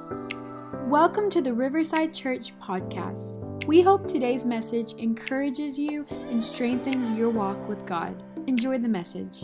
Welcome to the Riverside Church podcast. We hope today's message encourages you and strengthens your walk with God. Enjoy the message.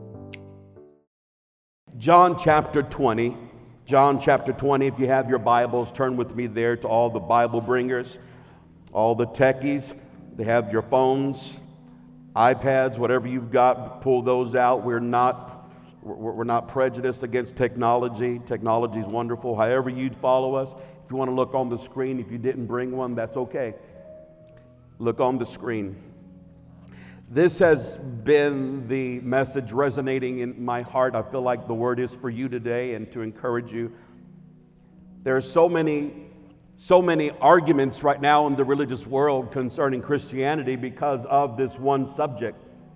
John chapter 20. John chapter 20, if you have your Bibles, turn with me there to all the Bible bringers, all the techies. They have your phones, iPads, whatever you've got, pull those out. We're not prejudiced against technology. Technology is wonderful. However you'd follow us. If you want to look on the screen, if you didn't bring one, that's okay. Look on the screen. This has been the message resonating in my heart. I feel like the word is for you today and to encourage you. There are so many arguments right now in the religious world concerning Christianity because of this one subject.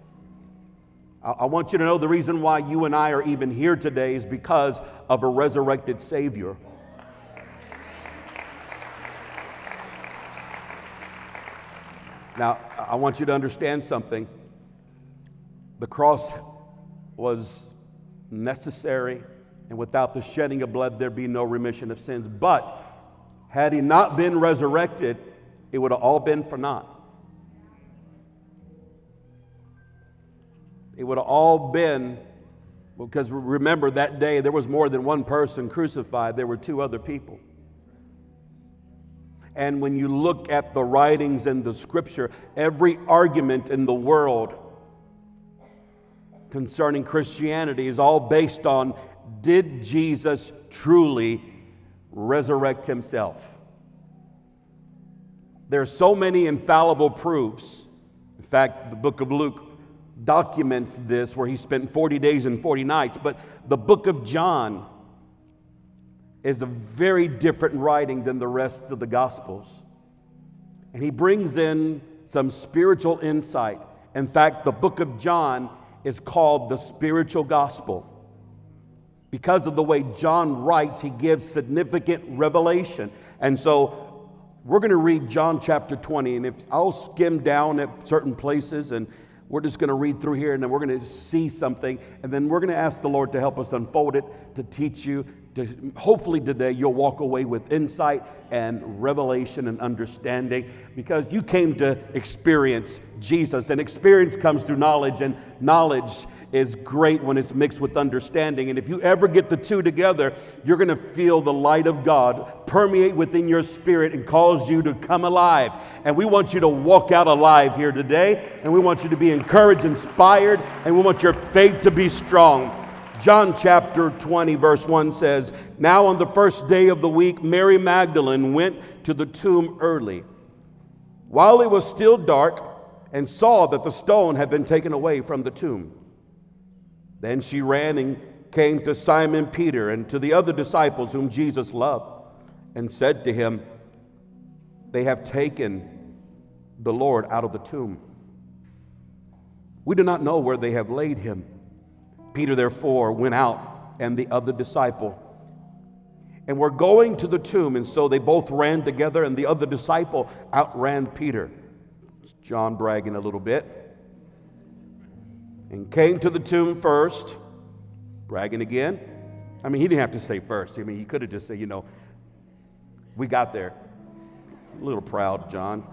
I want you to know the reason why you and I are even here today is because of a resurrected Savior. Now, I want you to understand something. The cross was necessary, and without the shedding of blood, there'd be no remission of sins. But had he not been resurrected, it would have all been for naught. It would have all been, because remember that day there was more than one person crucified. There were two other people. And when you look at the writings in the scripture, every argument in the world concerning Christianity is all based on, did Jesus truly resurrect himself? There are so many infallible proofs. In fact, the book of Luke documents this, where he spent 40 days and 40 nights. But the book of John is a very different writing than the rest of the Gospels. And he brings in some spiritual insight. In fact, the book of John is called the spiritual gospel. Because of the way John writes, he gives significant revelation. And so we're going to read John chapter 20. And if I'll skim down at certain places, and we're just going to read through here, and then we're going to see something. And then we're going to ask the Lord to help us unfold it, to teach you. Hopefully today you'll walk away with insight and revelation and understanding, because you came to experience Jesus, and experience comes through knowledge, and knowledge is great when it's mixed with understanding. And if you ever get the two together, you're going to feel the light of God permeate within your spirit and cause you to come alive. And we want you to walk out alive here today, and we want you to be encouraged, inspired, and we want your faith to be strong. John chapter 20 verse 1 says, "Now on the first day of the week, Mary Magdalene went to the tomb early, while it was still dark, and saw that the stone had been taken away from the tomb. Then she ran and came to Simon Peter and to the other disciples whom Jesus loved, and said to him, 'They have taken the Lord out of the tomb. We do not know where they have laid him.' Peter therefore went out, and the other disciple, and were going to the tomb, and so they both ran together, and the other disciple outran Peter." It's John bragging a little bit. "And came to the tomb first," bragging again. I mean, he didn't have to say first. I mean, he could have just said, we got there. A little proud, John.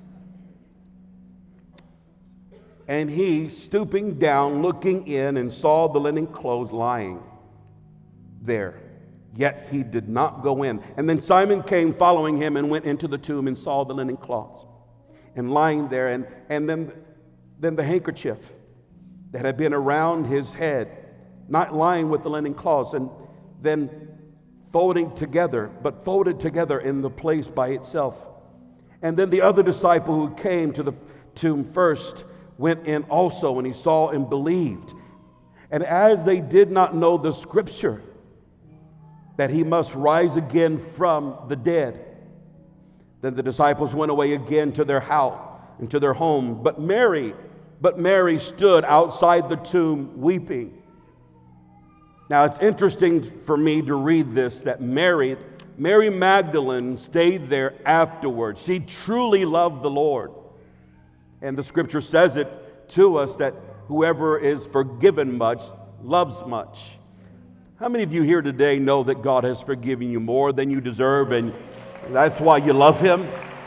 "And he, stooping down, looking in, and saw the linen clothes lying there. Yet he did not go in. And then Simon came following him, and went into the tomb, and saw the linen cloths, and lying there, and then the handkerchief that had been around his head, not lying with the linen cloths, and then folded together in the place by itself. And then the other disciple who came to the tomb first went in also, and he saw and believed. And as they did not know the scripture, that he must rise again from the dead, then the disciples went away again to their house and to their home. But Mary stood outside the tomb weeping." Now it's interesting for me to read this, that Mary Magdalene stayed there afterwards. She truly loved the Lord. And the scripture says it to us that whoever is forgiven much loves much. How many of you here today know that God has forgiven you more than you deserve, and that's why you love Him?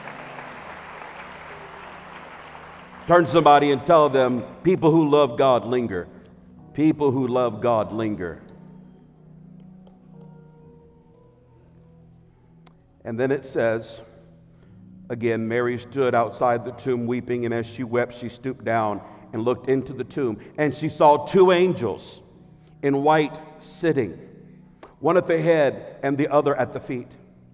Turn to somebody and tell them, people who love God linger. People who love God linger. And then it says, again, Mary stood outside the tomb weeping, and as she wept, she stooped down and looked into the tomb. And she saw two angels in white sitting, one at the head and the other at the feet,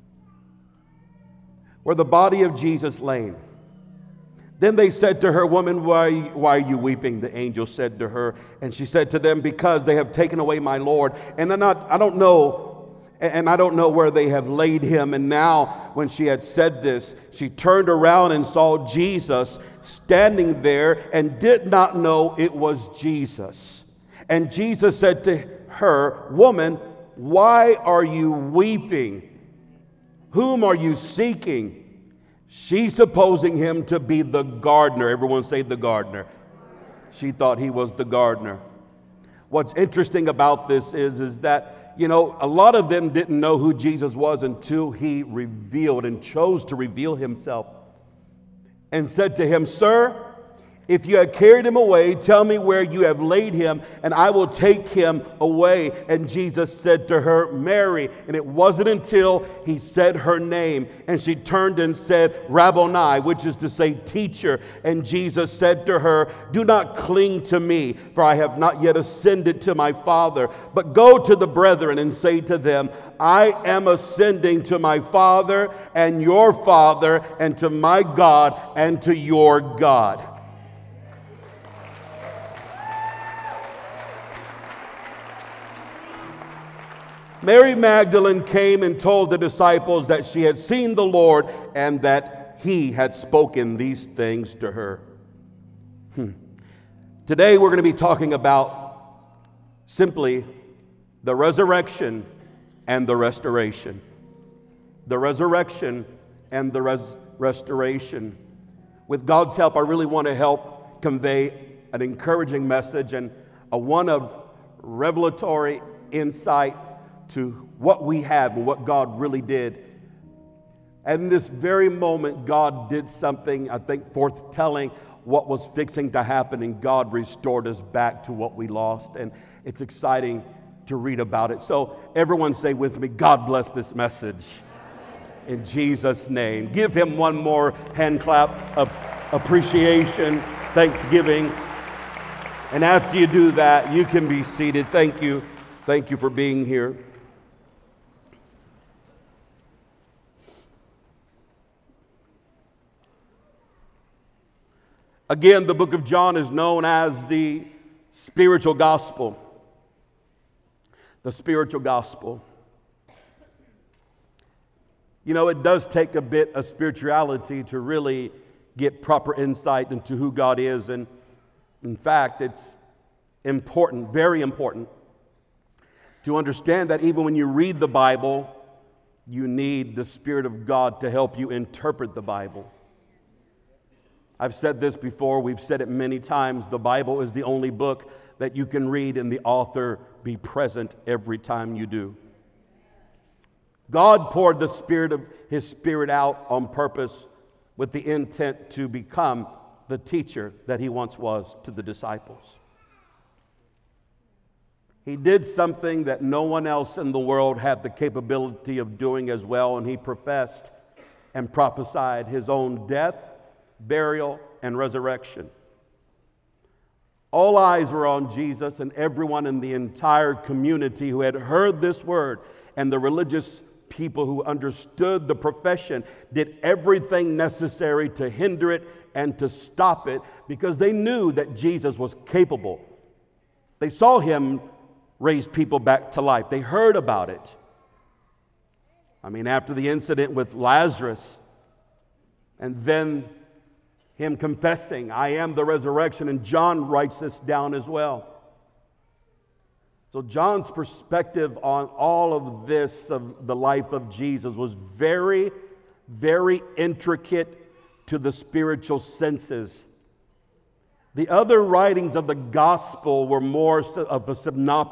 where the body of Jesus lay. Then they said to her, "Woman, why are you weeping?" The angel said to her, and she said to them, "Because they have taken away my Lord, and I don't know where they have laid him." And now, when she had said this, she turned around and saw Jesus standing there and did not know it was Jesus. And Jesus said to her, "Woman, why are you weeping? Whom are you seeking?" She, supposing him to be the gardener. Everyone say the gardener. She thought he was the gardener. What's interesting about this is that, a lot of them didn't know who Jesus was until he revealed and chose to reveal himself and said to him, "Sir, if you had carried him away, tell me where you have laid him, and I will take him away." And Jesus said to her, "Mary." And it wasn't until he said her name, and she turned and said, "Rabboni," which is to say, teacher. And Jesus said to her, "Do not cling to me, for I have not yet ascended to my Father. But go to the brethren and say to them, I am ascending to my Father and your Father, and to my God and to your God." Mary Magdalene came and told the disciples that she had seen the Lord and that he had spoken these things to her. Today we're going to be talking about simply the resurrection and the restoration. The resurrection and the restoration. With God's help, I really want to help convey an encouraging message and a one of revelatory insight to what we have and what God really did. And in this very moment, God did something, I think, foretelling what was fixing to happen, and God restored us back to what we lost. And it's exciting to read about it. So everyone say with me, God bless this message. In Jesus' name. Give him one more hand clap of appreciation, thanksgiving. And after you do that, you can be seated. Thank you. Thank you for being here. Again, the book of John is known as the spiritual gospel. The spiritual gospel. It does take a bit of spirituality to really get proper insight into who God is. And in fact, it's important, very important, to understand that even when you read the Bible, you need the Spirit of God to help you interpret the Bible. I've said this before, we've said it many times. The Bible is the only book that you can read and the author be present every time you do. God poured His Spirit out on purpose with the intent to become the teacher that He once was to the disciples. He did something that no one else in the world had the capability of doing as well, and He professed and prophesied His own death, burial, and resurrection. All eyes were on Jesus, and everyone in the entire community who had heard this word, and the religious people who understood the profession did everything necessary to hinder it and to stop it, because they knew that Jesus was capable. They saw Him raise people back to life. They heard about it. After the incident with Lazarus, and then Him confessing, "I am the resurrection," and John writes this down as well. So John's perspective on all of this, of the life of Jesus, was very, very intricate to the spiritual senses. The other writings of the gospel were more of a synoptic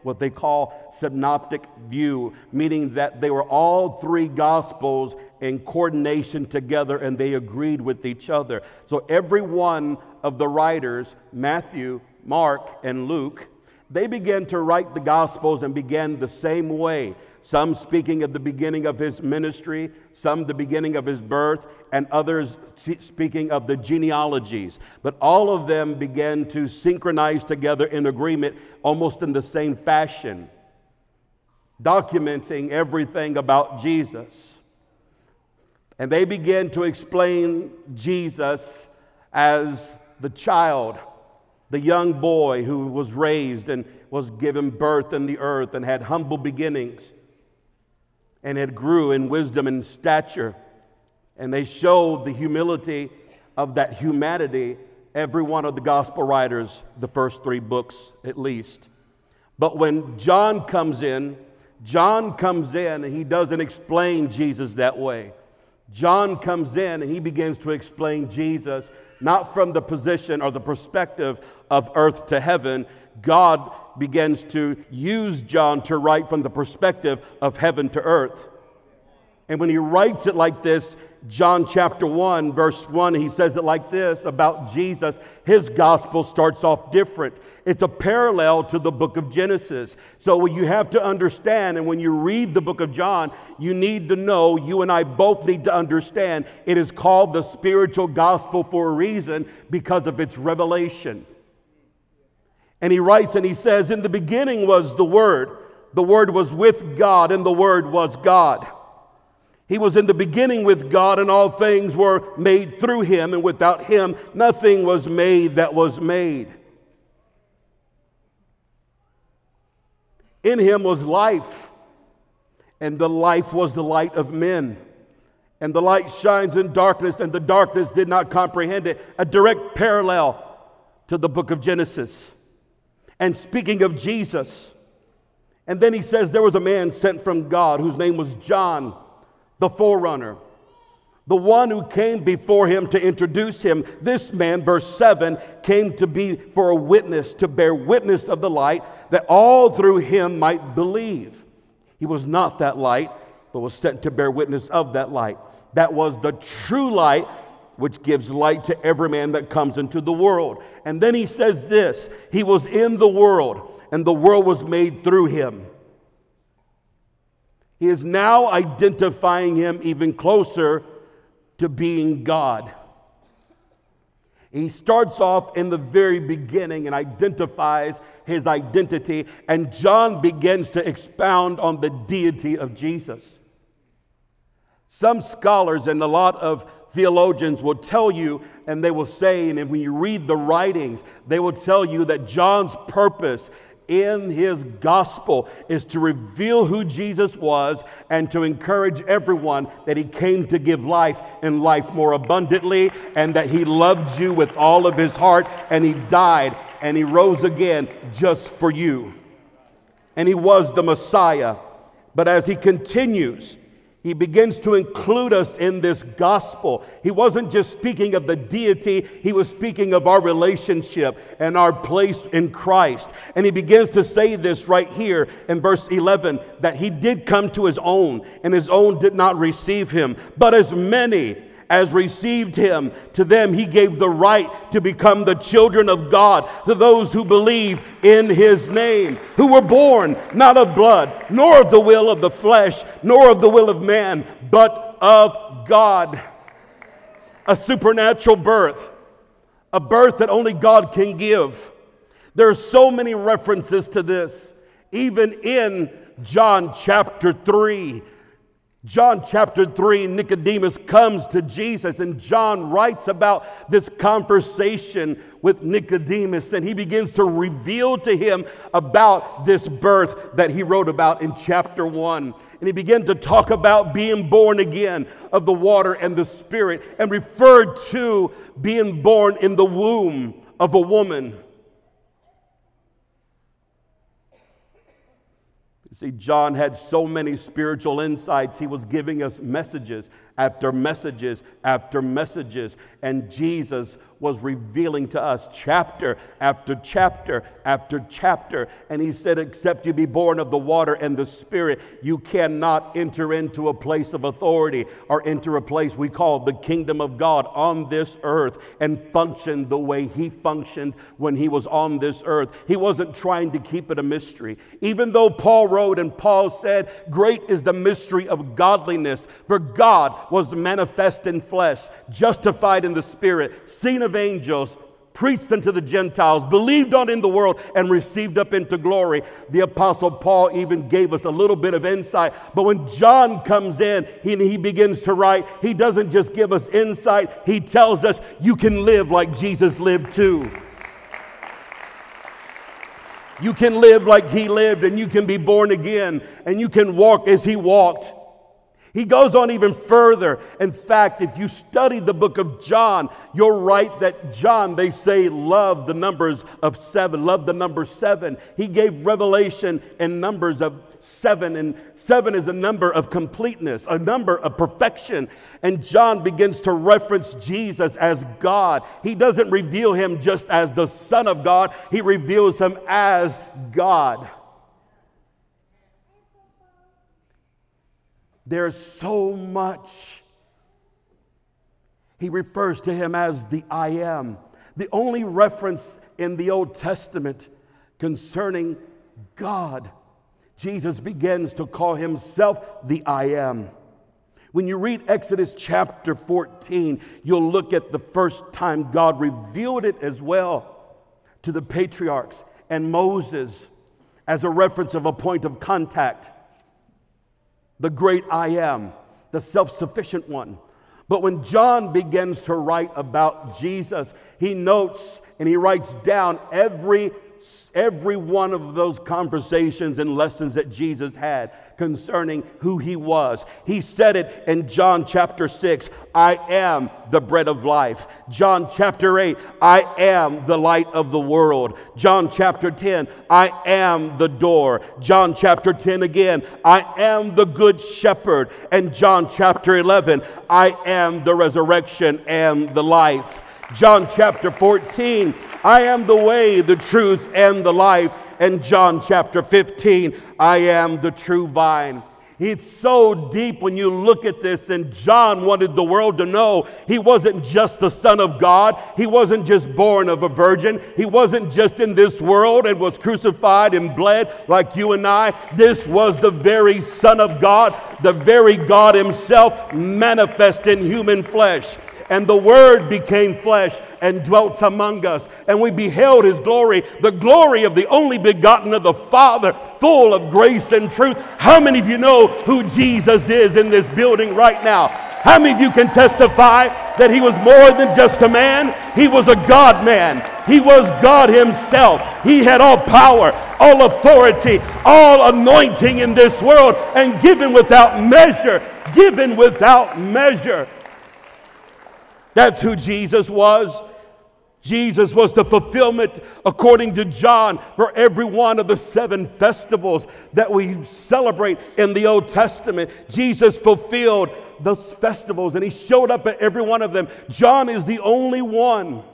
what they call synoptic view, meaning that they were all three Gospels in coordination together and they agreed with each other. So every one of the writers, Matthew, Mark, and Luke, they began to write the Gospels and began the same way. Some speaking of the beginning of his ministry, some the beginning of his birth, and others speaking of the genealogies. But all of them began to synchronize together in agreement, almost in the same fashion, documenting everything about Jesus. And they began to explain Jesus as the child, the young boy who was raised and was given birth in the earth and had humble beginnings and had grew in wisdom and stature. And they showed the humility of that humanity, every one of the gospel writers, the first three books at least. But when John comes in and he doesn't explain Jesus that way. John comes in and he begins to explain Jesus not from the position or the perspective of earth to heaven. God begins to use John to write from the perspective of heaven to earth. And when he writes it like this, John chapter 1, verse 1, he says it like this about Jesus. His gospel starts off different. It's a parallel to the book of Genesis. So what you have to understand, and when you read the book of John, you need to know, you and I both need to understand, it is called the spiritual gospel for a reason because of its revelation. And he writes and he says, in the beginning was the Word was with God, and the Word was God. He was in the beginning with God, and all things were made through him, and without him nothing was made that was made. In him was life, and the life was the light of men. And the light shines in darkness, and the darkness did not comprehend it. A direct parallel to the book of Genesis. And speaking of Jesus, and then he says there was a man sent from God whose name was John, the forerunner, the one who came before him to introduce him. This man, verse 7, came to be for a witness, to bear witness of the light, that all through him might believe. He was not that light, but was sent to bear witness of that light. That was the true light, which gives light to every man that comes into the world. And then he says this, he was in the world, and the world was made through him. He is now identifying him even closer to being God. He starts off in the very beginning and identifies his identity, and John begins to expound on the deity of Jesus. Some scholars and a lot of theologians will tell you, and they will say, and when you read the writings, they will tell you that John's purpose in his gospel is to reveal who Jesus was and to encourage everyone that he came to give life and life more abundantly, and that he loved you with all of his heart, and he died and he rose again just for you. And he was the Messiah. But as he continues, he begins to include us in this gospel. He wasn't just speaking of the deity, he was speaking of our relationship and our place in Christ. And he begins to say this right here in verse 11, that he did come to his own, and his own did not receive him. But as many as received him, to them he gave the right to become the children of God, to those who believe in his name, who were born not of blood, nor of the will of the flesh, nor of the will of man, but of God. A supernatural birth, a birth that only God can give. There are so many references to this, even in John chapter 3. John chapter 3, Nicodemus comes to Jesus, and John writes about this conversation with Nicodemus, and he begins to reveal to him about this birth that he wrote about in chapter 1. And he began to talk about being born again of the water and the Spirit, and referred to being born in the womb of a woman. See, John had so many spiritual insights. He was giving us messages after messages after messages. And Jesus was revealing to us chapter after chapter after chapter. And he said, except you be born of the water and the Spirit, you cannot enter into a place of authority or enter a place we call the kingdom of God on this earth and function the way he functioned when he was on this earth. He wasn't trying to keep it a mystery. Even though Paul wrote and Paul said, great is the mystery of godliness, for God was manifest in flesh, justified in the Spirit, seen of angels, preached unto the Gentiles, believed on in the world, and received up into glory. The Apostle Paul even gave us a little bit of insight. But when John comes in, he begins to write, he doesn't just give us insight, he tells us you can live like Jesus lived too. You can live like he lived, and you can be born again, and you can walk as he walked. He goes on even further. In fact, if you study the book of John, you'll write that John, they say, loved the numbers of 7, loved the number 7. He gave revelation in numbers of 7, and 7 is a number of completeness, a number of perfection. And John begins to reference Jesus as God. He doesn't reveal him just as the Son of God, he reveals him as God. There's so much. He refers to him as the I am. The only reference in the Old Testament concerning God, Jesus begins to call himself the I am. When you read Exodus chapter 14, you'll look at the first time God revealed it as well to the patriarchs and Moses as a reference of a point of contact. The great I am, the self-sufficient one. But when John begins to write about Jesus, he notes and he writes down every one of those conversations and lessons that Jesus had concerning who he was. He said it in John chapter 6, I am the bread of life. John chapter 8, I am the light of the world. John chapter 10, I am the door. John chapter 10 again, I am the good shepherd. And John chapter 11, I am the resurrection and the life. John chapter 14, I am the way, the truth, and the life. And John chapter 15, I am the true vine. It's so deep when you look at this, and John wanted the world to know he wasn't just the Son of God. He wasn't just born of a virgin. He wasn't just in this world and was crucified and bled like you and I. This was the very Son of God, the very God himself manifest in human flesh. And the Word became flesh and dwelt among us. And we beheld his glory, the glory of the only begotten of the Father, full of grace and truth. How many of you know who Jesus is in this building right now? How many of you can testify that he was more than just a man? He was a God man. He was God himself. He had all power, all authority, all anointing in this world, and given without measure. Given without measure. That's who Jesus was. Jesus was the fulfillment, according to John, for every one of the 7 festivals that we celebrate in the Old Testament. Jesus fulfilled those festivals, and he showed up at every one of them. John is the only one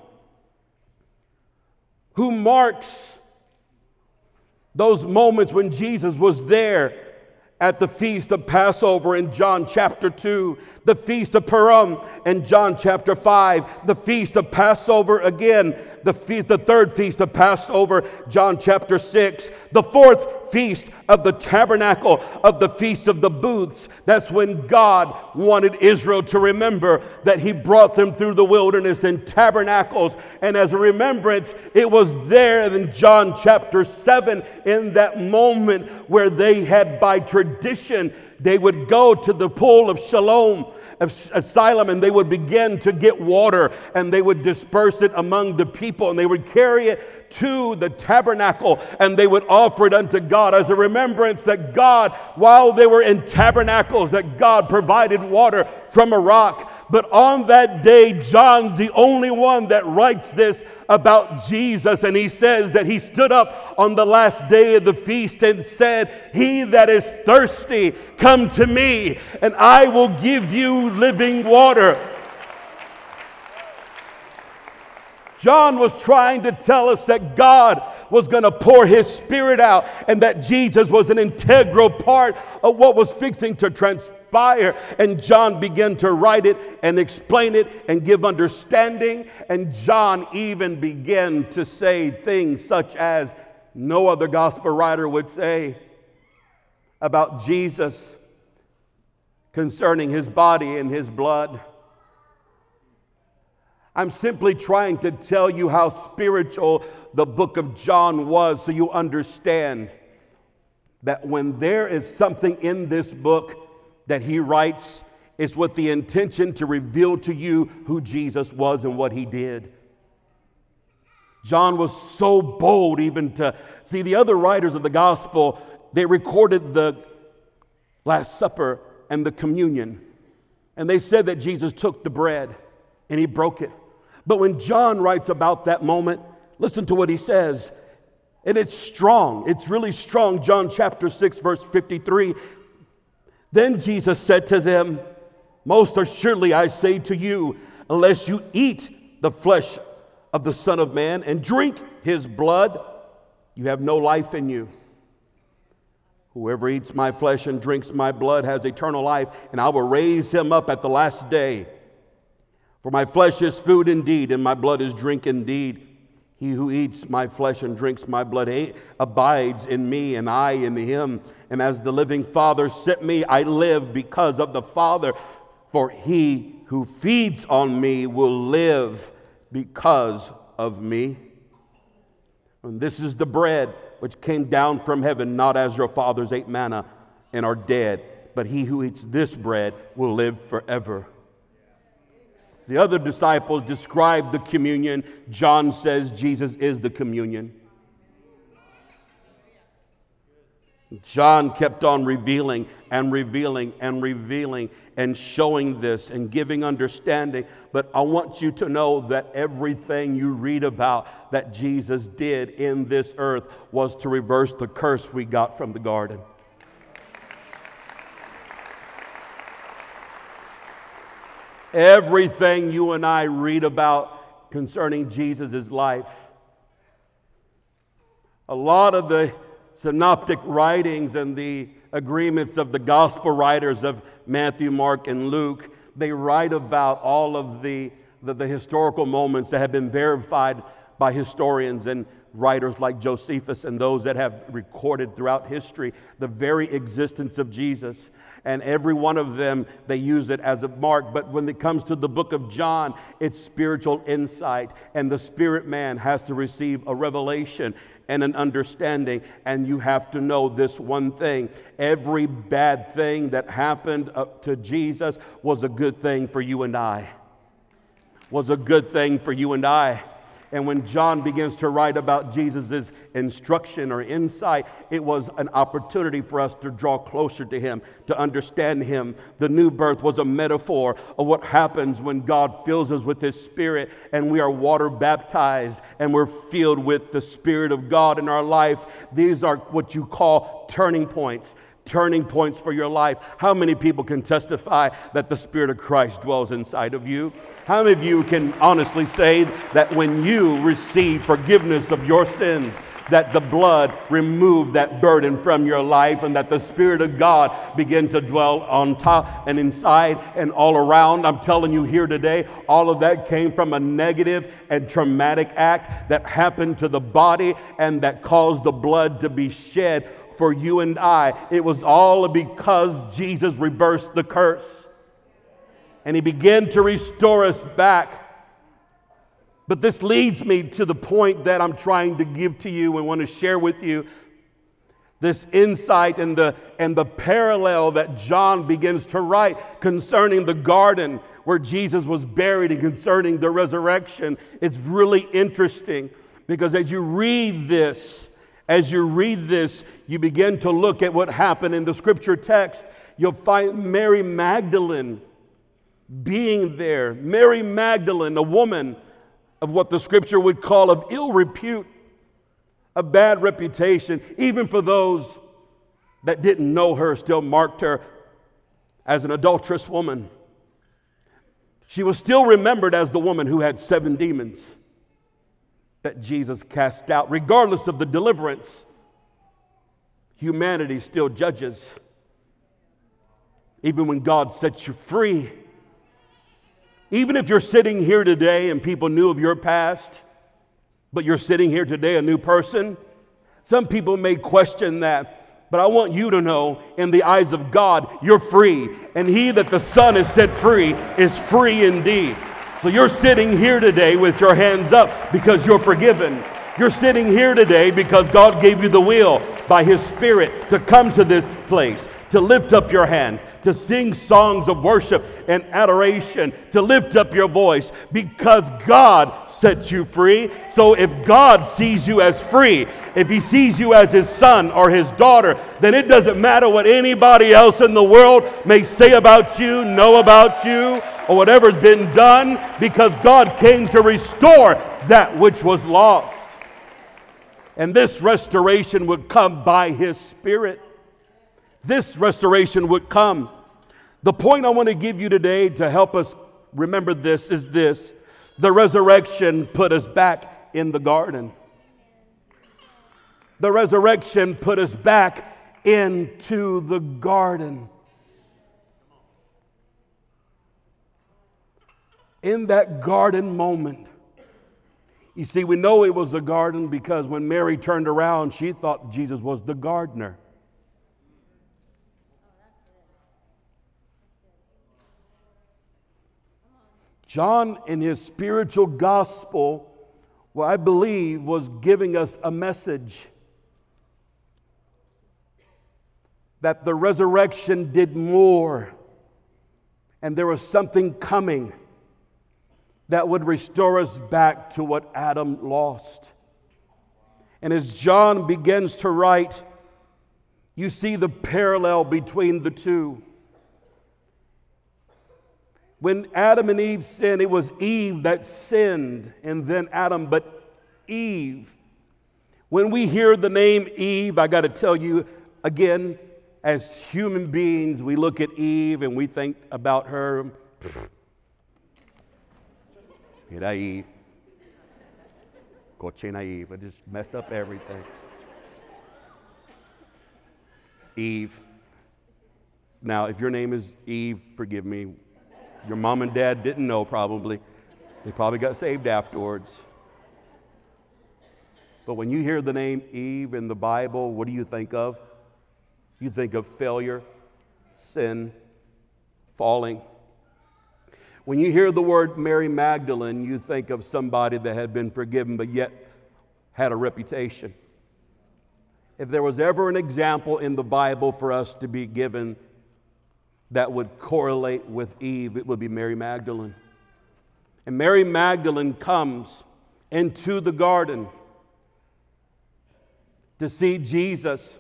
who marks those moments when Jesus was there at the Feast of Passover in John chapter 2, the Feast of Purim in John chapter 5, the Feast of Passover again, the third Feast of Passover, John chapter 6, the fourth Feast of the Tabernacle, of the Feast of the Booths. That's when God wanted Israel to remember that he brought them through the wilderness in tabernacles. And as a remembrance, it was there in John chapter 7, in that moment where they had, by tradition, they would go to the pool of Siloam, and they would begin to get water, and they would disperse it among the people, and they would carry it to the tabernacle, and they would offer it unto God as a remembrance that God, while they were in tabernacles, that God provided water from a rock. But on that day, John's the only one that writes this about Jesus. And he says that he stood up on the last day of the feast and said, "He that is thirsty, come to me, and I will give you living water." John was trying to tell us that God was going to pour his Spirit out and that Jesus was an integral part of what was fixing to transpire. And John began to write it and explain it and give understanding. And John even began to say things such as no other gospel writer would say about Jesus concerning his body and his blood. I'm simply trying to tell you how spiritual the book of John was so you understand that when there is something in this book that he writes, it's with the intention to reveal to you who Jesus was and what he did. John was so bold even to see the other writers of the gospel. They recorded the Last Supper and the communion. And they said that Jesus took the bread and he broke it. But when John writes about that moment, listen to what he says. And it's strong. It's really strong. John chapter 6, verse 53. Then Jesus said to them, most assuredly I say to you, unless you eat the flesh of the Son of Man and drink his blood, you have no life in you. Whoever eats my flesh and drinks my blood has eternal life, and I will raise him up at the last day. For my flesh is food indeed, and my blood is drink indeed. He who eats my flesh and drinks my blood abides in me, and I in him. And as the living Father sent me, I live because of the Father. For he who feeds on me will live because of me. And this is the bread which came down from heaven, not as your fathers ate manna and are dead, but he who eats this bread will live forever. The other disciples describe the communion. John says Jesus is the communion. John kept on revealing and revealing and revealing and showing this and giving understanding. But I want you to know that everything you read about that Jesus did in this earth was to reverse the curse we got from the garden. Everything you and I read about concerning Jesus' life, a lot of the synoptic writings and the agreements of the gospel writers of Matthew, Mark, and Luke, they write about all of the historical moments that have been verified by historians and writers like Josephus and those that have recorded throughout history the very existence of Jesus. And every one of them, they use it as a mark. But when it comes to the book of John, it's spiritual insight. And the spirit man has to receive a revelation and an understanding. And you have to know this one thing. Every bad thing that happened up to Jesus was a good thing for you and I. Was a good thing for you and I. And when John begins to write about Jesus' instruction or insight, it was an opportunity for us to draw closer to him, to understand him. The new birth was a metaphor of what happens when God fills us with his Spirit and we are water baptized and we're filled with the Spirit of God in our life. These are what you call turning points. Turning points for your life. How many people can testify that the Spirit of Christ dwells inside of you? How many of you can honestly say that when you receive forgiveness of your sins, that the blood removed that burden from your life and that the Spirit of God began to dwell on top and inside and all around? I'm telling you here today, all of that came from a negative and traumatic act that happened to the body and that caused the blood to be shed for you and I. It was all because Jesus reversed the curse. And he began to restore us back. But this leads me to the point that I'm trying to give to you and want to share with you. This insight and the parallel that John begins to write concerning the garden where Jesus was buried and concerning the resurrection. It's really interesting because as you read this, you begin to look at what happened in the scripture text. You'll find Mary Magdalene being there. Mary Magdalene, a woman of what the scripture would call of ill repute, a bad reputation, even for those that didn't know her, still marked her as an adulterous woman. She was still remembered as the woman who had 7 demons. that Jesus cast out. Regardless of the deliverance, humanity still judges. Even when God sets you free. Even if you're sitting here today and people knew of your past, but you're sitting here today a new person, some people may question that. But I want you to know, in the eyes of God, you're free. And he that the Son has set free is free indeed. So you're sitting here today with your hands up because you're forgiven. You're sitting here today because God gave you the will by His Spirit to come to this place, to lift up your hands, to sing songs of worship and adoration, to lift up your voice because God set you free. So if God sees you as free, if He sees you as His son or His daughter, then it doesn't matter what anybody else in the world may say about you, know about you, or whatever's been done, because God came to restore that which was lost. And this restoration would come by His Spirit. This restoration would come. The point I want to give you today to help us remember this is this. The resurrection put us back in the garden. The resurrection put us back into the garden. In that garden moment. You see, we know it was a garden because when Mary turned around, she thought Jesus was the gardener. John, in his spiritual gospel, well, I believe, was giving us a message that the resurrection did more, and there was something coming that would restore us back to what Adam lost. And as John begins to write, you see the parallel between the two. When Adam and Eve sinned, it was Eve that sinned and then Adam, but Eve. When we hear the name Eve, I got to tell you again, as human beings, we look at Eve and we think about her. Mira Eve. Cochina Eve. I just messed up everything. Eve. Now, if your name is Eve, forgive me. Your mom and dad didn't know probably. They probably got saved afterwards. But when you hear the name Eve in the Bible, what do you think of? You think of failure, sin, falling. When you hear the word Mary Magdalene, you think of somebody that had been forgiven but yet had a reputation. If there was ever an example in the Bible for us to be given that would correlate with Eve, it would be Mary Magdalene. And Mary Magdalene comes into the garden to see Jesus.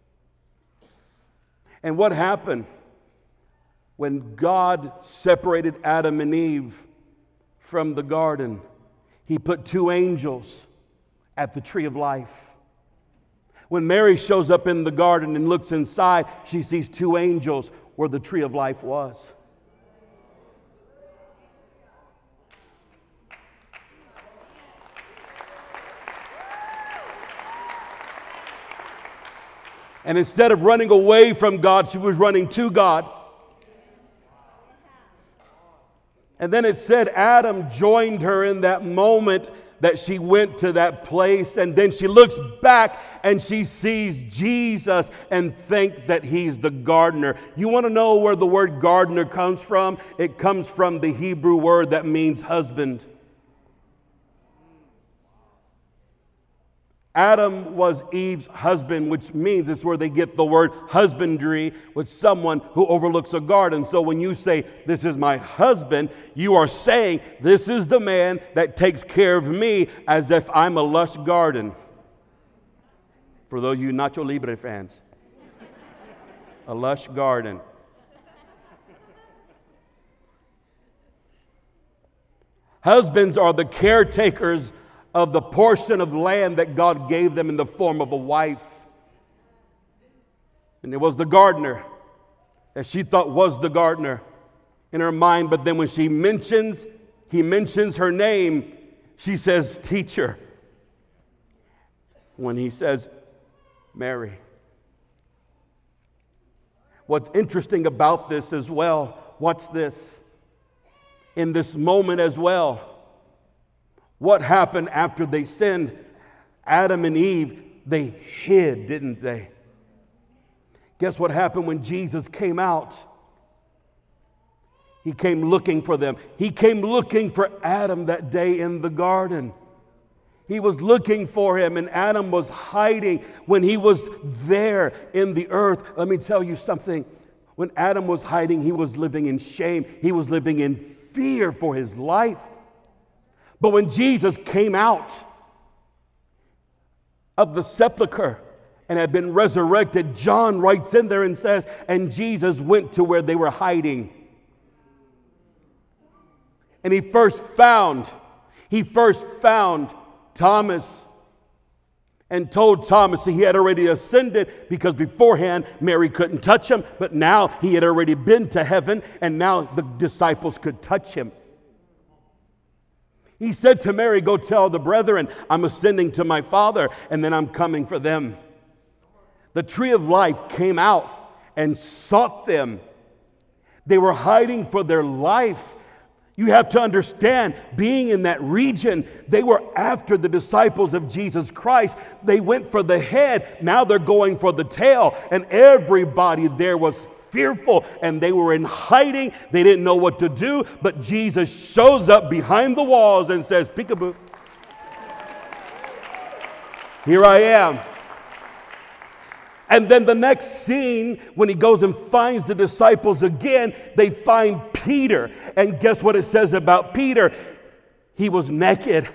And what happened when God separated Adam and Eve from the garden? He put two angels at the tree of life. When Mary shows up in the garden and looks inside, she sees two angels where the tree of life was. And instead of running away from God, she was running to God. And then it said Adam joined her in that moment that she went to that place, and then she looks back and she sees Jesus and thinks that He's the gardener. You want to know where the word gardener comes from? It comes from the Hebrew word that means husband. Adam was Eve's husband, which means it's where they get the word husbandry, with someone who overlooks a garden. So when you say, this is my husband, you are saying, this is the man that takes care of me as if I'm a lush garden. For those of you Nacho Libre fans, a lush garden. Husbands are the caretakers of the portion of land that God gave them in the form of a wife. And it was the gardener that she thought was the gardener in her mind. But then when he mentions her name, she says, teacher, when he says, Mary. What's interesting about this as well, watch this, in this moment as well, what happened after they sinned? Adam and Eve, they hid, didn't they? Guess what happened when Jesus came out? He came looking for them. He came looking for Adam that day in the garden. He was looking for him, and Adam was hiding when he was there in the earth. Let me tell you something. When Adam was hiding, he was living in shame. He was living in fear for his life. But when Jesus came out of the sepulcher and had been resurrected, John writes in there and says, and Jesus went to where they were hiding. And he first found Thomas and told Thomas that he had already ascended, because beforehand Mary couldn't touch him, but now he had already been to heaven and now the disciples could touch him. He said to Mary, go tell the brethren, I'm ascending to my Father and then I'm coming for them. The tree of life came out and sought them. They were hiding for their life. You have to understand, being in that region, they were after the disciples of Jesus Christ. They went for the head. Now they're going for the tail. And everybody there was fearful and they were in hiding. They didn't know what to do. But Jesus shows up behind the walls and says, peekaboo. Here I am. And then the next scene, when he goes and finds the disciples again, they find Peter. And guess what it says about Peter? He was naked.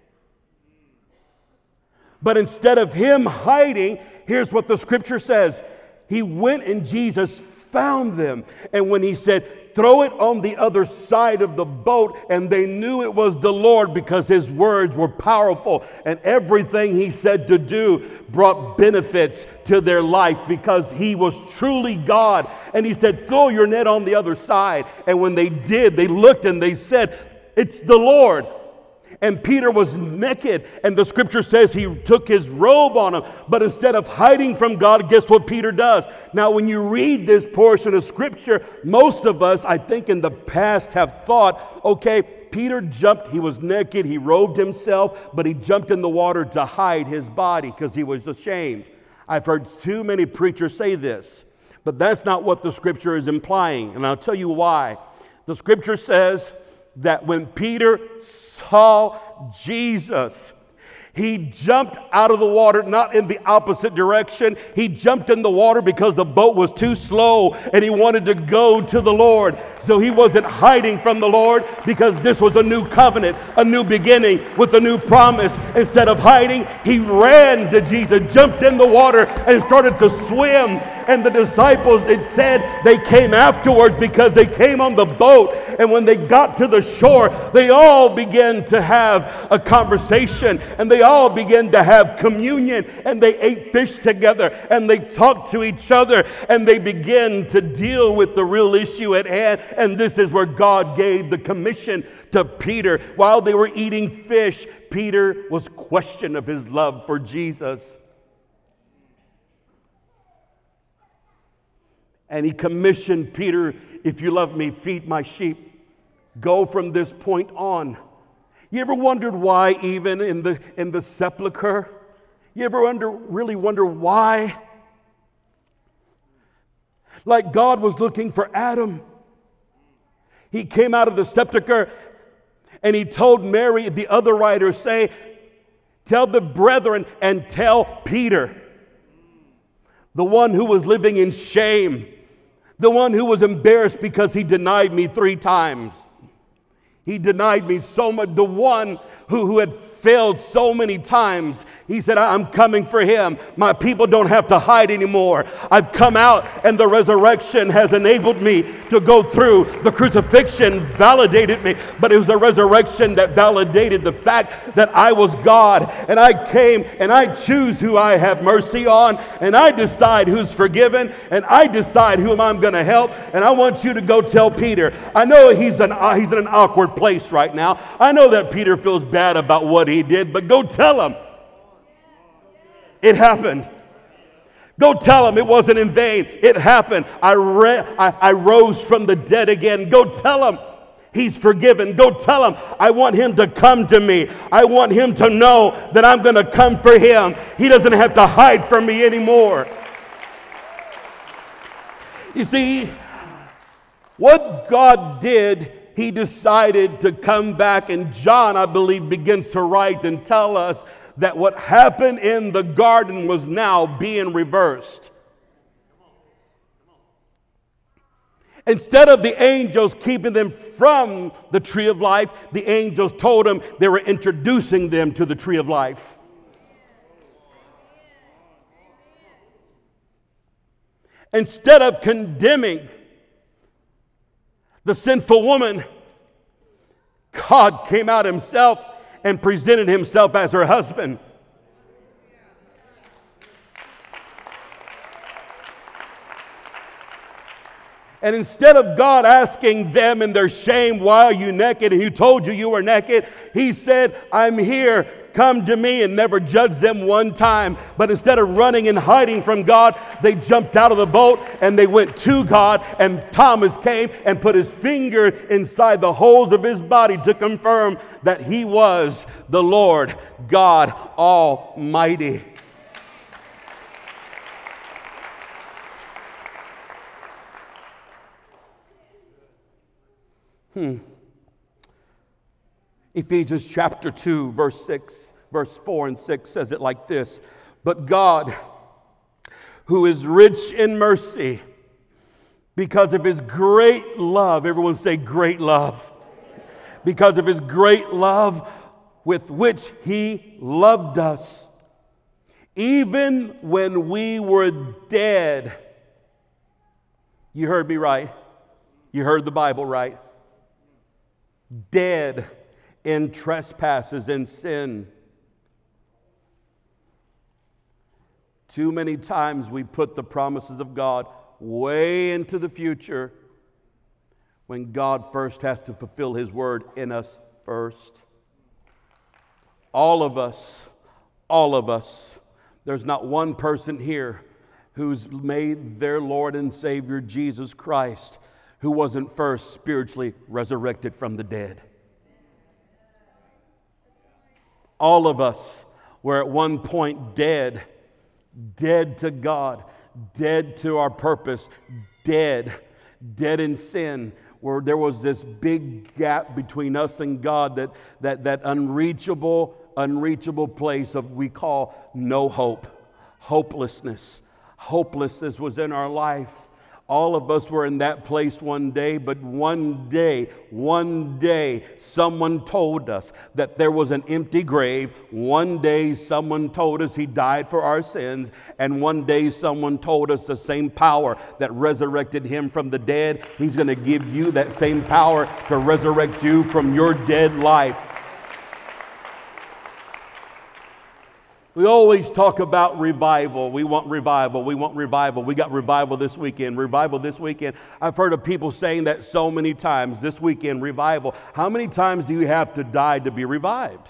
But instead of him hiding, here's what the scripture says. He went and Jesus found them. And when he said, throw it on the other side of the boat, and they knew it was the Lord because his words were powerful, and everything he said to do brought benefits to their life because he was truly God. And he said, throw your net on the other side. And when they did, they looked and they said, it's the Lord. And Peter was naked, and the scripture says he took his robe on him. But instead of hiding from God, guess what Peter does? Now, when you read this portion of scripture, most of us, I think in the past, have thought, okay, Peter jumped, he was naked, he robed himself, but he jumped in the water to hide his body because he was ashamed. I've heard too many preachers say this, but that's not what the scripture is implying, and I'll tell you why. The scripture says that when Peter saw Jesus, he jumped out of the water, not in the opposite direction. He jumped in the water because the boat was too slow and he wanted to go to the Lord. So he wasn't hiding from the Lord because this was a new covenant, a new beginning with a new promise. Instead of hiding, he ran to Jesus, jumped in the water and started to swim. And the disciples, it said, they came afterwards because they came on the boat. And when they got to the shore, they all began to have a conversation. And they all began to have communion. And they ate fish together. And they talked to each other. And they began to deal with the real issue at hand. And this is where God gave the commission to Peter. While they were eating fish, Peter was questioned of his love for Jesus. And he commissioned Peter, if you love me, feed my sheep. Go from this point on. You ever wondered why even in the sepulcher? You ever really wonder why? Like God was looking for Adam. He came out of the sepulcher and he told Mary, the other writers say, tell the brethren and tell Peter, the one who was living in shame, the one who was embarrassed because he denied me 3 times. He denied me so much. The one who had failed so many times. He said, I'm coming for him. My people don't have to hide anymore. I've come out and the resurrection has enabled me to go through. The crucifixion validated me, but it was the resurrection that validated the fact that I was God. And I came and I choose who I have mercy on, and I decide who's forgiven, and I decide whom I'm going to help. And I want you to go tell Peter. I know he's in an awkward place right now. I know that Peter feels bad about what he did, but go tell him. It happened. Go tell him it wasn't in vain. It happened. I rose from the dead again. Go tell him he's forgiven. Go tell him I want him to come to me. I want him to know that I'm going to come for him. He doesn't have to hide from me anymore. You see, what God did, he decided to come back. And John, I believe, begins to write and tell us that what happened in the garden was now being reversed. Instead of the angels keeping them from the tree of life, the angels told them they were introducing them to the tree of life. Instead of condemning the sinful woman, God came out himself and presented himself as her husband. And instead of God asking them in their shame, why are you naked? And who told you were naked? He said, I'm here. Come to me, and never judge them one time. But instead of running and hiding from God, they jumped out of the boat and they went to God. And Thomas came and put his finger inside the holes of his body to confirm that he was the Lord God Almighty. Ephesians chapter 2, verse 4 and 6 says it like this. But God, who is rich in mercy, because of his great love, everyone say great love. Because of his great love with which he loved us, even when we were dead. You heard me right. You heard the Bible right. Dead in trespasses and sin. Too many times we put the promises of God way into the future when God first has to fulfill his word in us first. All of us, there's not one person here who's made their Lord and Savior Jesus Christ who wasn't first spiritually resurrected from the dead. All of us were at one point dead to God, dead to our purpose, dead in sin, where there was this big gap between us and God, that unreachable place of we call no hope, hopelessness. Hopelessness was in our life. All of us were in that place one day, but one day, someone told us that there was an empty grave. One day, someone told us he died for our sins. And one day, someone told us the same power that resurrected him from the dead, he's going to give you that same power to resurrect you from your dead life. We always talk about revival. We want revival. We want revival. We got revival this weekend. Revival this weekend. I've heard of people saying that so many times. This weekend, revival. How many times do you have to die to be revived?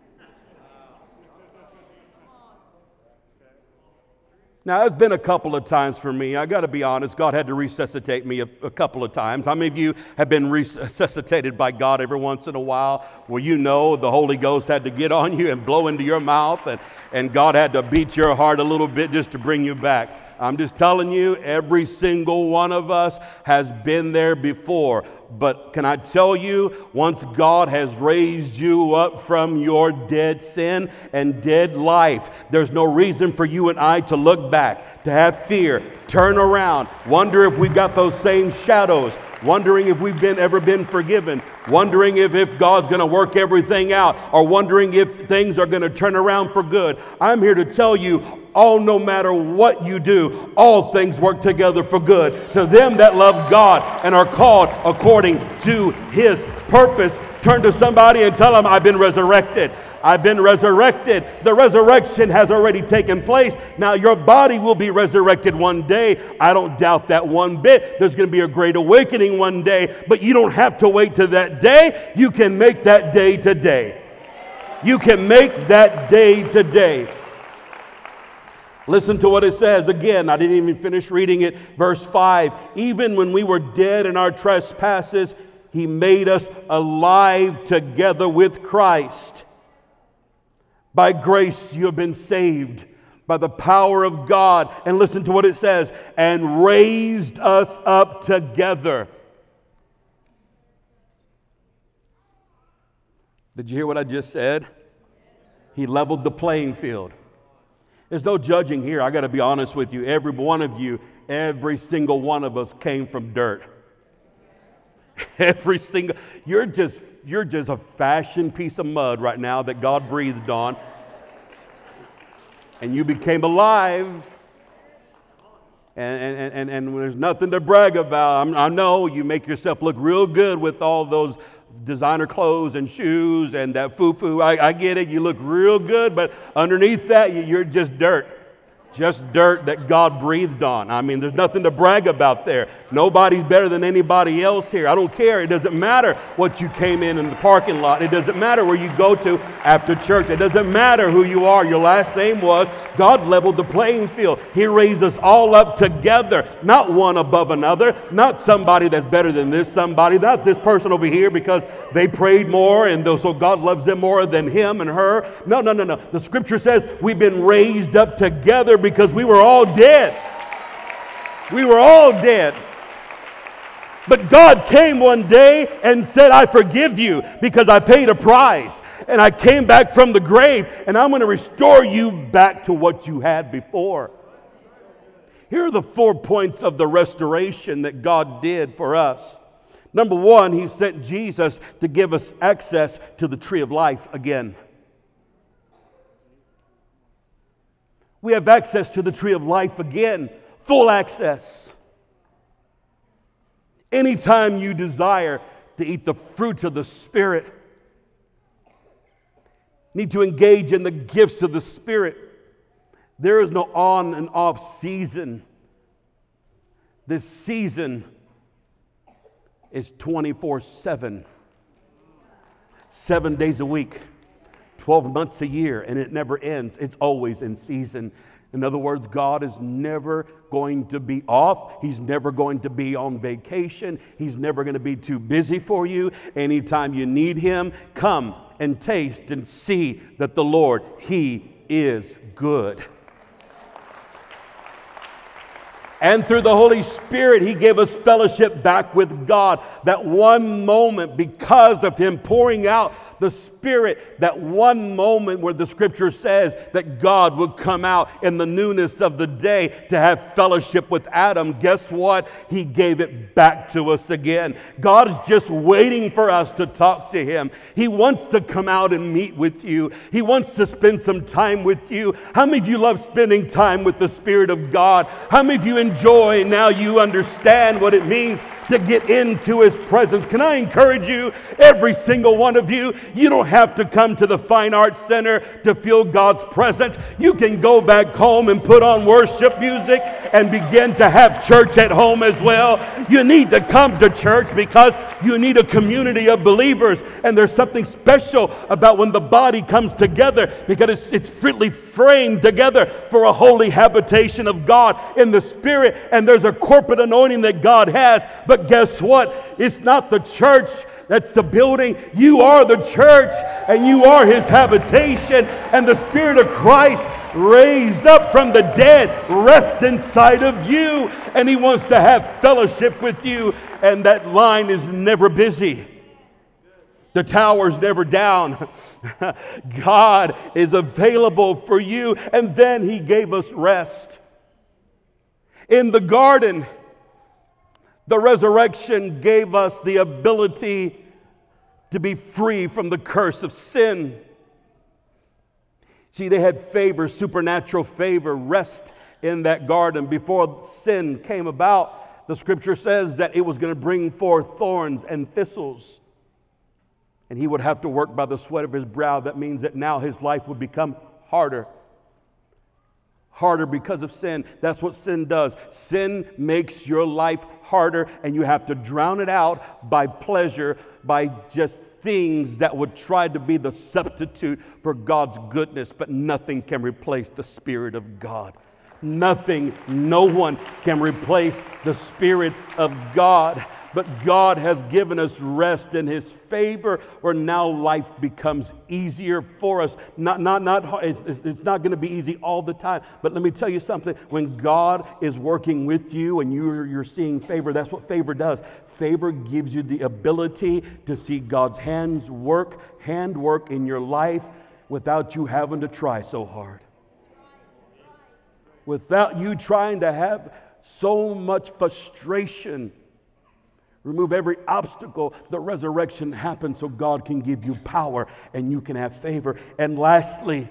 Now, it's been a couple of times for me. I got to be honest. God had to resuscitate me a couple of times. How many of you have been resuscitated by God every once in a while? Well, you know the Holy Ghost had to get on you and blow into your mouth, and God had to beat your heart a little bit just to bring you back. I'm just telling you, every single one of us has been there before. But can I tell you, once God has raised you up from your dead sin and dead life, there's no reason for you and I to look back, to have fear, turn around, wonder if we got those same shadows, wondering if we've ever been forgiven, wondering if God's going to work everything out, or wondering if things are going to turn around for good. I'm here to tell you, no matter what you do, all things work together for good to them that love God and are called according to his purpose. Turn to somebody and tell them, I've been resurrected. I've been resurrected. The resurrection has already taken place. Now your body will be resurrected one day. I don't doubt that one bit. There's going to be a great awakening one day, but you don't have to wait to that day. You can make that day today. You can make that day today. Listen to what it says. Again, I didn't even finish reading it. Verse 5, even when we were dead in our trespasses, He made us alive together with Christ. By grace you have been saved by the power of God. And listen to what it says, and raised us up together. Did you hear what I just said? He leveled the playing field. There's no judging here. I got to be honest with you. Every one of you, every single one of us came from dirt. You're just a fashioned piece of mud right now that God breathed on. And you became alive. And there's nothing to brag about. I know you make yourself look real good with all those designer clothes and shoes and that foo-foo. I get it. You look real good, but underneath that, you're just dirt. Just dirt that God breathed on. I mean, there's nothing to brag about there. Nobody's better than anybody else here. I don't care. It doesn't matter what you came in the parking lot. It doesn't matter where you go to after church. It doesn't matter who you are. Your last name was. God leveled the playing field. He raised us all up together. Not one above another. Not somebody that's better than this somebody. Not this person over here because they prayed more and so God loves them more than him and her. No. The scripture says we've been raised up together because we were all dead. We were all dead. But God came one day and said, I forgive you because I paid a price. And I came back from the grave and I'm going to restore you back to what you had before. Here are the 4 points of the restoration that God did for us. Number 1, He sent Jesus to give us access to the tree of life again. We have access to the tree of life again, full access. Anytime you desire to eat the fruits of the Spirit, need to engage in the gifts of the Spirit, there is no on and off season. This season is 24/7, 7 days a week. 12 months a year, and it never ends. It's always in season. In other words, God is never going to be off. He's never going to be on vacation. He's never going to be too busy for you. Anytime you need Him, come and taste and see that the Lord, He is good. And through the Holy Spirit, He gave us fellowship back with God. That one moment, because of Him pouring out the Spirit, that one moment where the Scripture says that God would come out in the newness of the day to have fellowship with Adam. Guess what? He gave it back to us again. God is just waiting for us to talk to Him. He wants to come out and meet with you. He wants to spend some time with you. How many of you love spending time with the Spirit of God? How many of you enjoy, now you understand what it means to get into His presence? Can I encourage you, every single one of you, you don't have to come to the Fine Arts Center to feel God's presence. You can go back home and put on worship music and begin to have church at home as well. You need to come to church because you need a community of believers, and there's something special about when the body comes together because it's fitly framed together for a holy habitation of God in the Spirit, and there's a corporate anointing that God has. But guess what? It's not the church that's the building. You are the church, and you are His habitation, and the Spirit of Christ raised up from the dead rests inside of you, and He wants to have fellowship with you, and that line is never busy. The tower's never down. God is available for you, and then He gave us rest. In the garden, the resurrection gave us the ability to be free from the curse of sin. See, they had favor, supernatural favor, rest in that garden. Before sin came about, the Scripture says that it was going to bring forth thorns and thistles. And he would have to work by the sweat of his brow. That means that now his life would become harder. Harder because of sin. That's what sin does. Sin makes your life harder, and you have to drown it out by pleasure, by just things that would try to be the substitute for God's goodness. But nothing can replace the Spirit of God. Nothing, no one can replace the Spirit of God. But God has given us rest in His favor, where now life becomes easier for us. It's not going to be easy all the time. But let me tell you something. When God is working with you and you're seeing favor, that's what favor does. Favor gives you the ability to see God's handwork in your life without you having to try so hard. Without you trying to have so much frustration. Remove every obstacle. The resurrection happens so God can give you power and you can have favor. And lastly,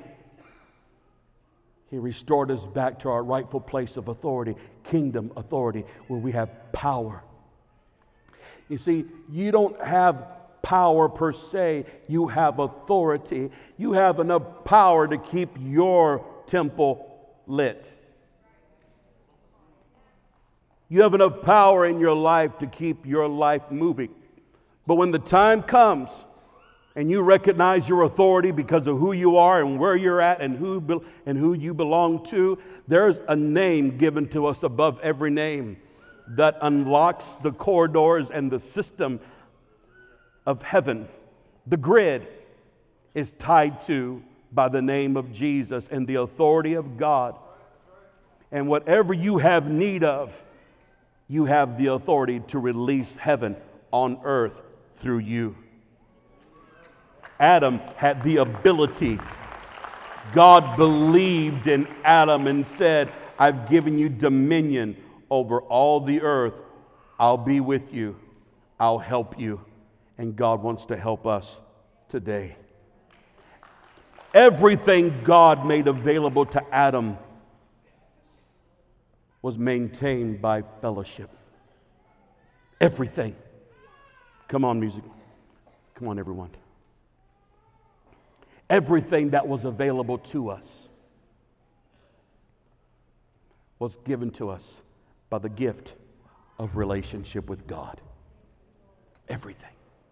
He restored us back to our rightful place of authority, kingdom authority, where we have power. You see, you don't have power per se, you have authority. You have enough power to keep your temple lit. You have enough power in your life to keep your life moving. But when the time comes and you recognize your authority because of who you are and where you're at and who you belong to, there's a name given to us above every name that unlocks the corridors and the system of heaven. The grid is tied to by the name of Jesus and the authority of God. And whatever you have need of, you have the authority to release heaven on earth through you. Adam had the ability. God believed in Adam and said, I've given you dominion over all the earth. I'll be with you. I'll help you. And God wants to help us today. Everything God made available to Adam was maintained by fellowship. Everything. Come on, music. Come on, everyone. Everything that was available to us was given to us by the gift of relationship with God. Everything.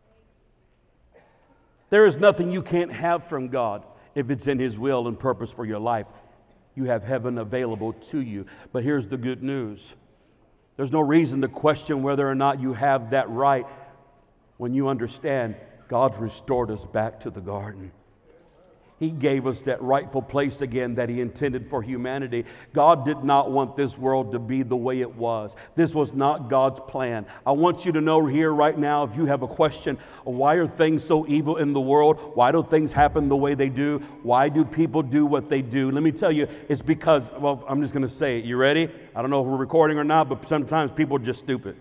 There is nothing you can't have from God if it's in His will and purpose for your life. You have heaven available to you. But here's the good news. There's no reason to question whether or not you have that right when you understand God's restored us back to the garden. He gave us that rightful place again that He intended for humanity. God did not want this world to be the way it was. This was not God's plan. I want you to know here right now, if you have a question, why are things so evil in the world? Why do things happen the way they do? Why do people do what they do? Let me tell you, it's because, well, I'm just going to say it. You ready? I don't know if we're recording or not, but sometimes people are just stupid.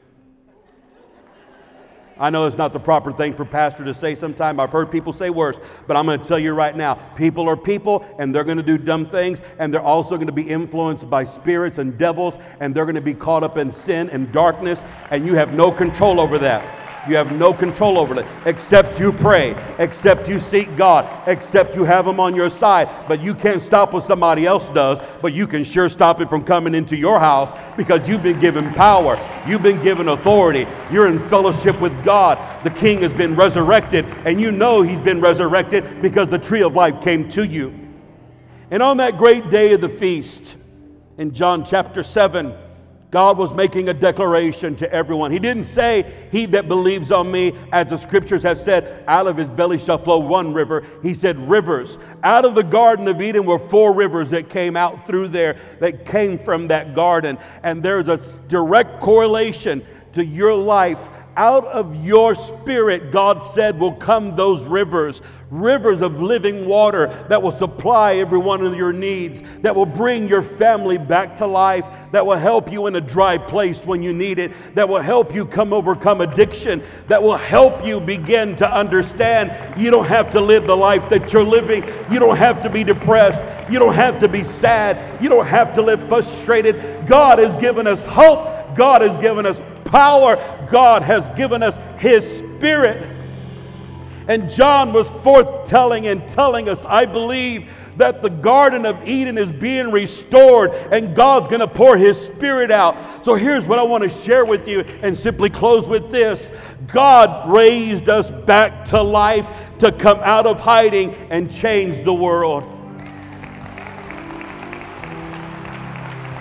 I know it's not the proper thing for pastor to say sometimes. I've heard people say worse, but I'm going to tell you right now, people are people and they're going to do dumb things, and they're also going to be influenced by spirits and devils, and they're going to be caught up in sin and darkness, and you have no control over that. You have no control over it, except you pray, except you seek God, except you have Him on your side. But you can't stop what somebody else does, but you can sure stop it from coming into your house because you've been given power. You've been given authority. You're in fellowship with God. The King has been resurrected, and you know He's been resurrected because the tree of life came to you. And on that great day of the feast, in John chapter 7, God was making a declaration to everyone. He didn't say, he that believes on me, as the scriptures have said, out of his belly shall flow one river. He said rivers. Out of the Garden of Eden were 4 rivers that came out through there, that came from that garden. And there's a direct correlation to your life. Out of your spirit, God said, will come those rivers. Rivers of living water that will supply every one of your needs, that will bring your family back to life, that will help you in a dry place when you need it, that will help you overcome addiction, that will help you begin to understand you don't have to live the life that you're living. You don't have to be depressed. You don't have to be sad. You don't have to live frustrated. God has given us hope. God has given us power. God has given us His Spirit. And John was foretelling and telling us, I believe that the Garden of Eden is being restored and God's going to pour His Spirit out. So here's what I want to share with you and simply close with this. God raised us back to life to come out of hiding and change the world.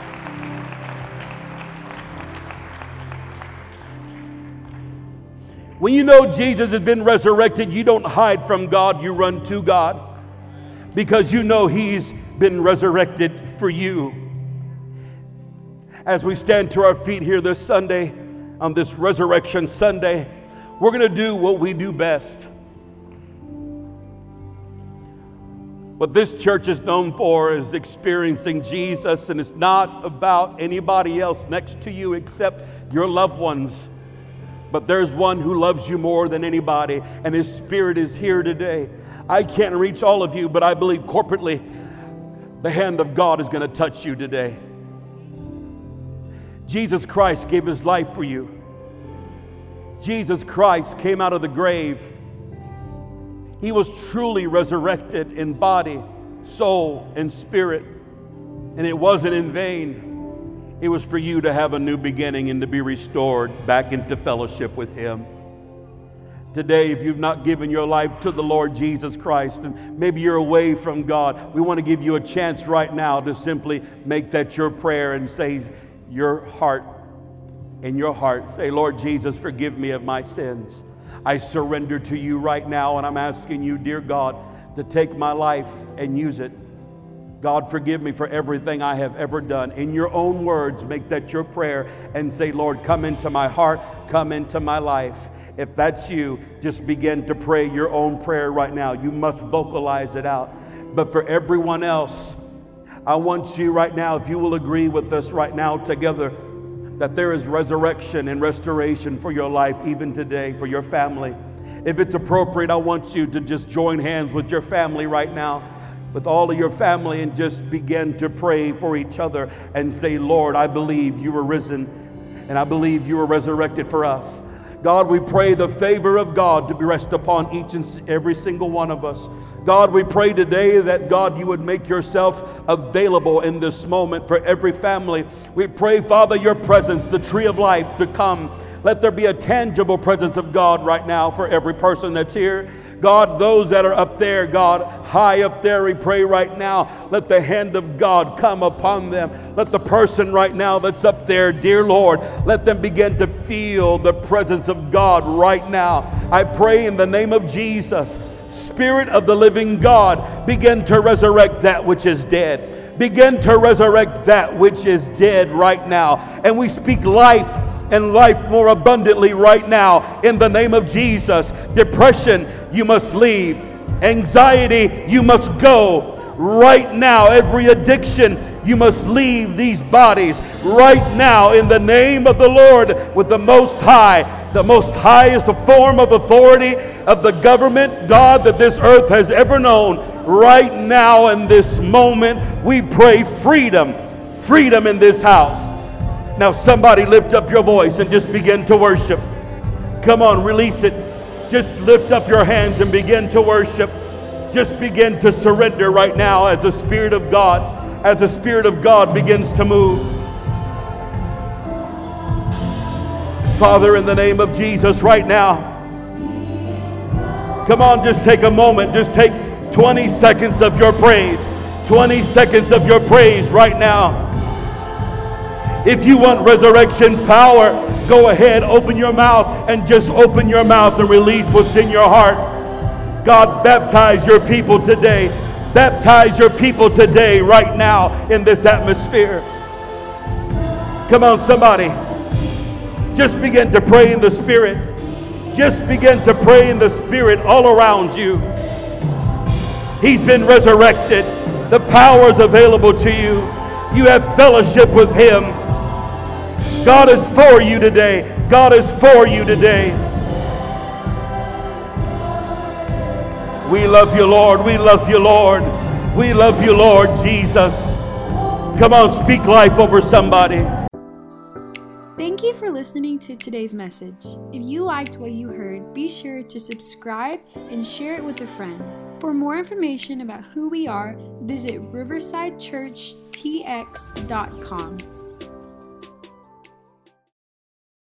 When you know Jesus has been resurrected, you don't hide from God, you run to God because you know He's been resurrected for you. As we stand to our feet here this Sunday, on this Resurrection Sunday, we're going to do what we do best. What this church is known for is experiencing Jesus, and it's not about anybody else next to you except your loved ones. But there's one who loves you more than anybody, and His Spirit is here today. I can't reach all of you, but I believe corporately the hand of God is going to touch you today. Jesus Christ gave His life for you. Jesus Christ came out of the grave. He was truly resurrected in body, soul, and spirit. And it wasn't in vain. It was for you to have a new beginning and to be restored back into fellowship with Him. Today, if you've not given your life to the Lord Jesus Christ, and maybe you're away from God, we want to give you a chance right now to simply make that your prayer and say your heart, in your heart, say, Lord Jesus, forgive me of my sins. I surrender to you right now, and I'm asking you, dear God, to take my life and use it. God, forgive me for everything I have ever done. In your own words, make that your prayer and say, Lord, come into my heart, come into my life. If that's you, just begin to pray your own prayer right now. You must vocalize it out. But for everyone else, I want you right now, if you will agree with us right now together, that there is resurrection and restoration for your life even today, for your family. If it's appropriate, I want you to just join hands with your family right now, with all of your family, and just begin to pray for each other and say, Lord, I believe you were risen, and I believe you were resurrected for us. God, we pray the favor of God to be rest upon each and every single one of us. God, we pray today that, God, you would make yourself available in this moment for every family. We pray, Father, your presence, the tree of life, to come. Let there be a tangible presence of God right now for every person that's here. God, those that are up there, God, high up there, we pray right now, let the hand of God come upon them. Let the person right now that's up there, dear Lord, let them begin to feel the presence of God right now. I pray in the name of Jesus, Spirit of the living God, begin to resurrect that which is dead. Begin to resurrect that which is dead right now. And we speak life, and life more abundantly right now in the name of Jesus. Depression, you must leave. Anxiety, you must go right now. Every addiction, you must leave these bodies right now in the name of the Lord with the Most High. The Most High is a form of authority of the government, God, that this earth has ever known. Right now in this moment, we pray freedom. Freedom in this house. Now somebody lift up your voice and just begin to worship. Come on, release it. Just lift up your hands and begin to worship. Just begin to surrender right now as the Spirit of God begins to move. Father, in the name of Jesus right now, come on, just take a moment. Just take 20 seconds of your praise. 20 seconds of your praise right now. If you want resurrection power, go ahead, open your mouth and just open your mouth and release what's in your heart. God, baptize your people today. Baptize your people today, right now, in this atmosphere. Come on, somebody. Just begin to pray in the Spirit. Just begin to pray in the Spirit all around you. He's been resurrected. The power is available to you. You have fellowship with Him. God is for you today. God is for you today. We love you, Lord. We love you, Lord. We love you, Lord Jesus. Come on, speak life over somebody. Thank you for listening to today's message. If you liked what you heard, be sure to subscribe and share it with a friend. For more information about who we are, visit riversidechurchtx.com.